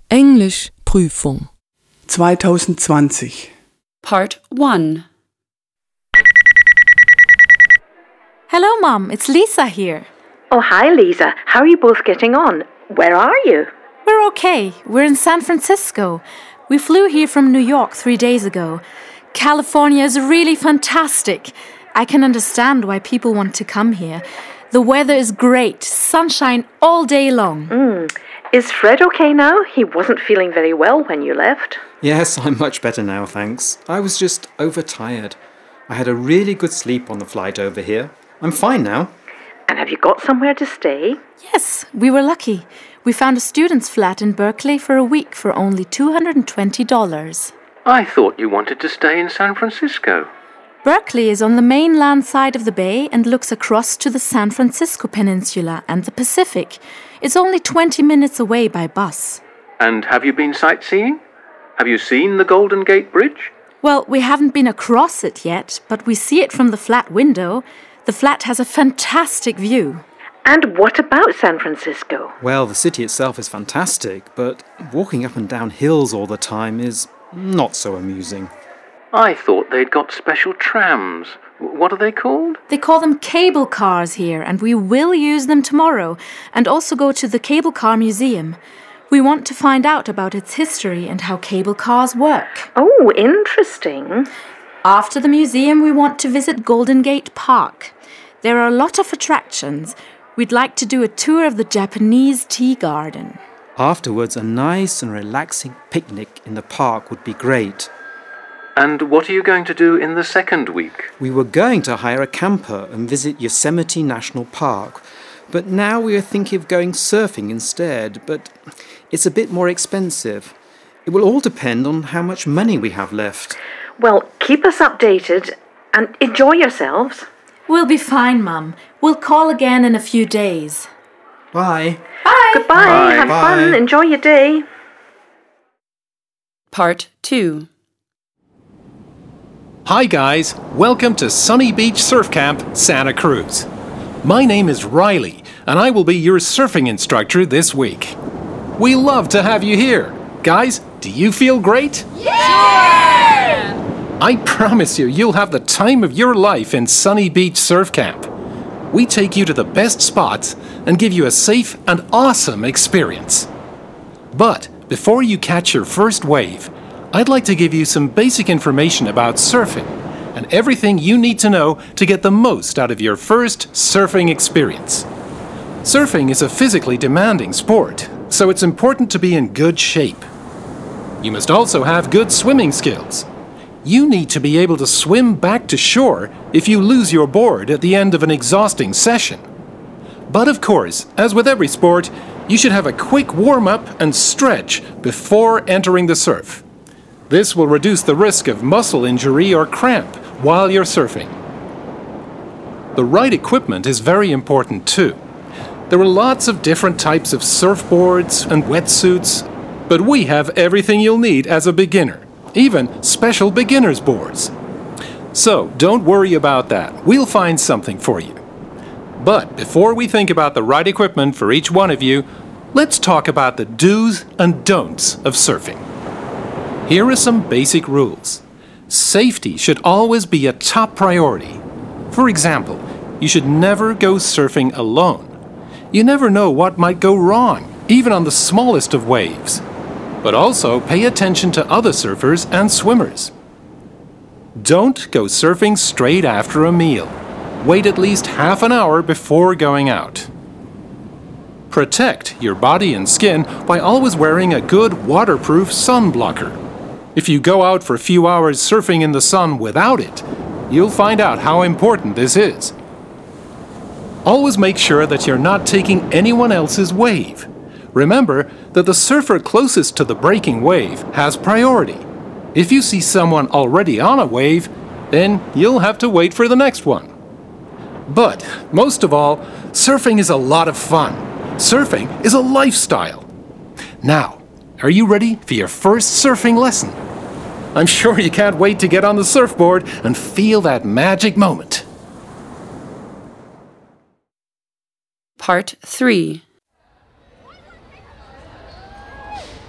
Englischprüfung 2020. Part 1. Hello, Mum. It's Lisa here. Oh, hi, Lisa. How are you both getting on? Where are you? We're okay. We're in San Francisco. We flew here from New York 3 days ago. California is really fantastic. I can understand why people want to come here. The weather is great. Sunshine all day long. Is Fred okay now? He wasn't feeling very well when you left. Yes, I'm much better now, thanks. I was just overtired. I had a really good sleep on the flight over here. I'm fine now. And have you got somewhere to stay? Yes, we were lucky. We found a student's flat in Berkeley for a week for only $220. I thought you wanted to stay in San Francisco. Berkeley is on the mainland side of the bay and looks across to the San Francisco Peninsula and the Pacific. It's only 20 minutes away by bus. And have you been sightseeing? Have you seen the Golden Gate Bridge? Well, we haven't been across it yet, but we see it from the flat window. The flat has a fantastic view. And what about San Francisco? Well, the city itself is fantastic, but walking up and down hills all the time is not so amusing. I thought they'd got special trams. What are they called? They call them cable cars here, and we will use them tomorrow, and also go to the Cable Car Museum. We want to find out about its history and how cable cars work. Oh, interesting. After the museum, we want to visit Golden Gate Park. There are a lot of attractions. We'd like to do a tour of the Japanese tea garden. Afterwards, a nice and relaxing picnic in the park would be great. And what are you going to do in the second week? We were going to hire a camper and visit Yosemite National Park, but now we are thinking of going surfing instead, but it's a bit more expensive. It will all depend on how much money we have left. Well, keep us updated and enjoy yourselves. We'll be fine, Mum. We'll call again in a few days. Bye. Bye! Goodbye. Bye. Have fun. Bye. Enjoy your day. Part 2. Hi guys, welcome to Sunny Beach Surf Camp, Santa Cruz. My name is Riley, and I will be your surfing instructor this week. We love to have you here. Guys, do you feel great? Yeah! I promise you'll have the time of your life in Sunny Beach Surf Camp. We take you to the best spots and give you a safe and awesome experience. But before you catch your first wave, I'd like to give you some basic information about surfing and everything you need to know to get the most out of your first surfing experience. Surfing is a physically demanding sport, so it's important to be in good shape. You must also have good swimming skills. You need to be able to swim back to shore if you lose your board at the end of an exhausting session. But of course, as with every sport, you should have a quick warm-up and stretch before entering the surf. This will reduce the risk of muscle injury or cramp while you're surfing. The right equipment is very important too. There are lots of different types of surfboards and wetsuits, but we have everything you'll need as a beginner, even special beginner's boards. So don't worry about that. We'll find something for you. But before we think about the right equipment for each one of you, let's talk about the do's and don'ts of surfing. Here are some basic rules. Safety should always be a top priority. For example, you should never go surfing alone. You never know what might go wrong, even on the smallest of waves. But also pay attention to other surfers and swimmers. Don't go surfing straight after a meal. Wait at least half an hour before going out. Protect your body and skin by always wearing a good waterproof sun blocker. If you go out for a few hours surfing in the sun without it, you'll find out how important this is. Always make sure that you're not taking anyone else's wave. Remember that the surfer closest to the breaking wave has priority. If you see someone already on a wave, then you'll have to wait for the next one. But most of all, surfing is a lot of fun. Surfing is a lifestyle. Now, are you ready for your first surfing lesson? I'm sure you can't wait to get on the surfboard and feel that magic moment. Part 3.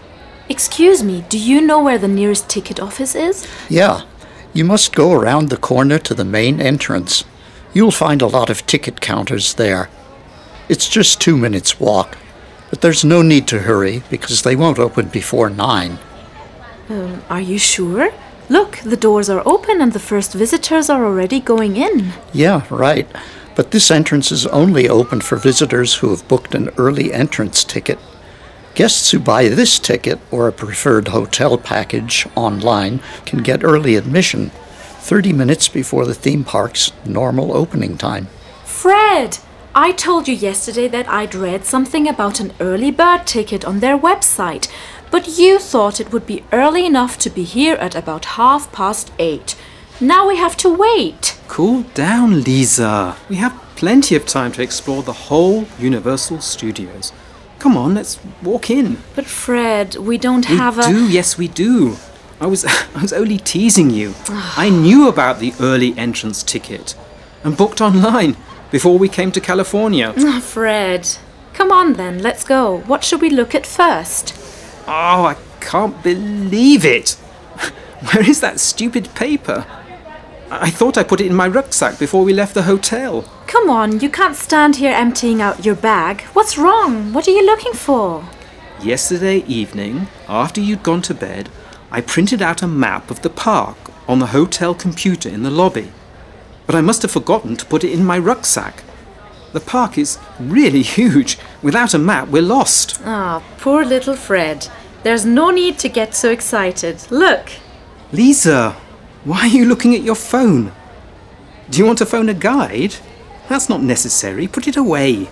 Excuse me, do you know where the nearest ticket office is? Yeah, you must go around the corner to the main entrance. You'll find a lot of ticket counters there. It's just 2 minutes' walk, but there's no need to hurry because they won't open before 9. Are you sure? Look, the doors are open and the first visitors are already going in. Yeah, right. But this entrance is only open for visitors who have booked an early entrance ticket. Guests who buy this ticket or a preferred hotel package online can get early admission 30 minutes before the theme park's normal opening time. Fred! I told you yesterday that I'd read something about an early bird ticket on their website, but you thought it would be early enough to be here at about 8:30. Now we have to wait. Cool down, Lisa. We have plenty of time to explore the whole Universal Studios. Come on, let's walk in. But Fred, we don't have We do, yes we do. I was only teasing you. I knew about the early entrance ticket and booked online before we came to California. Fred, come on then, let's go. What should we look at first? Oh, I can't believe it. Where is that stupid paper? I thought I put it in my rucksack before we left the hotel. Come on, you can't stand here emptying out your bag. What's wrong? What are you looking for? Yesterday evening, after you'd gone to bed, I printed out a map of the park on the hotel computer in the lobby. But I must have forgotten to put it in my rucksack. The park is really huge. Without a map, we're lost. Ah, poor little Fred. There's no need to get so excited. Look. Lisa, why are you looking at your phone? Do you want to phone a guide? That's not necessary. Put it away.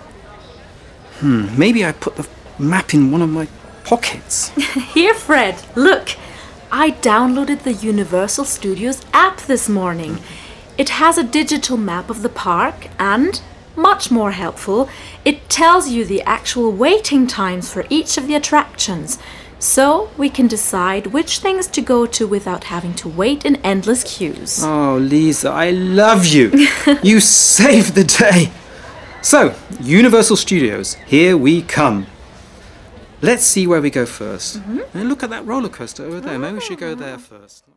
Maybe I put the map in one of my pockets. Here, Fred, look. I downloaded the Universal Studios app this morning. It has a digital map of the park and, much more helpful, it tells you the actual waiting times for each of the attractions. So we can decide which things to go to without having to wait in endless queues. Oh, Lisa, I love you. You saved the day. So, Universal Studios, here we come. Let's see where we go first. And look at that roller coaster over there. Maybe we should go there first.